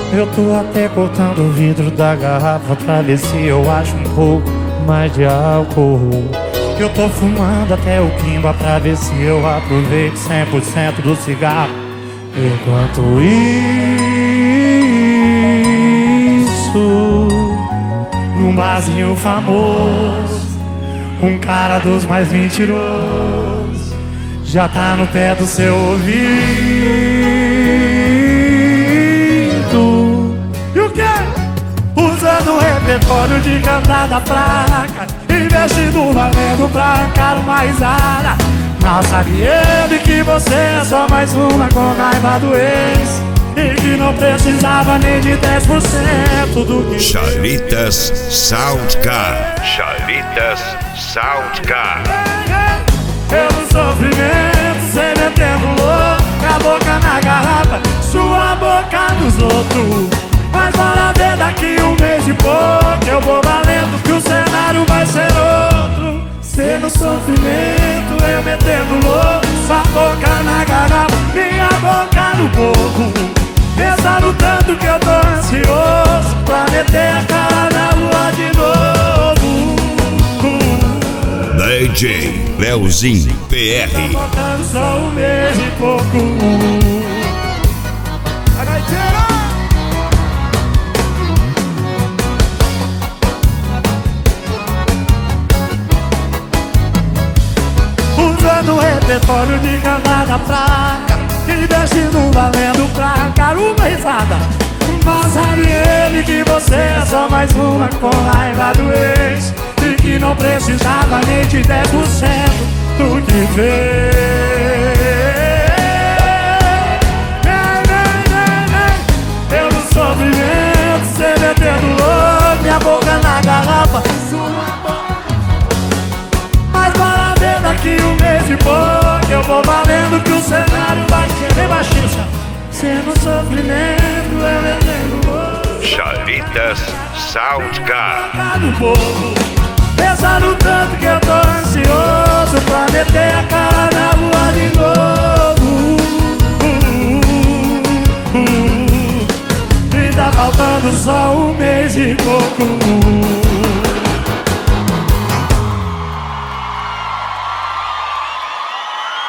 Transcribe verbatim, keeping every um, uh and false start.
Eu tô até cortando o vidro da garrafa pra ver se eu acho um pouco mais de álcool. Eu tô fumando até o quimba pra ver se eu aproveito cem por cento do cigarro. Enquanto isso, num barzinho famoso, um cara dos mais mentirosos já tá no pé do seu ouvido. E o quê? Usando o repertório de cantada fraca, investindo valendo pra arrancar uma risada. Mal sabe ele que você é só mais uma com raiva do ex, e que não precisava nem de dez por cento do que Chalitas Soundcar. Chalitas Soundcar. Pelo sofrimento, cê metendo louco, a boca na garrafa, sua boca nos outros. Mas bora ver daqui um mês e pouco, eu vou valendo que o cenário vai ser outro. Cê no sofrimento, eu metendo louco, sua boca na garrafa, minha boca no boco. Pensando tanto que eu tô ansioso pra meter a cara na lua de novo. D J Leozinho P R. Tá faltando só um mês e pouco. Usando o repertório de cantada fraca, investindo valendo pra arrancar uma risada. Mas sabe ele que você é só mais uma com raiva do ex, e que não precisava nem de dez por cento do que fez. Eu no sofrimento, cê metendo louco, minha boca na garrafa, sua boca. Mas bora ver daqui um mês e pouco, eu vou valendo que o cenário vai ser bem baixinho. Cê no sofrimento, eu metendo louco. Chalitas Soundcar. Pensando tanto que eu tô ansioso pra meter a cara na lua de novo. E tá faltando só um mês e pouco.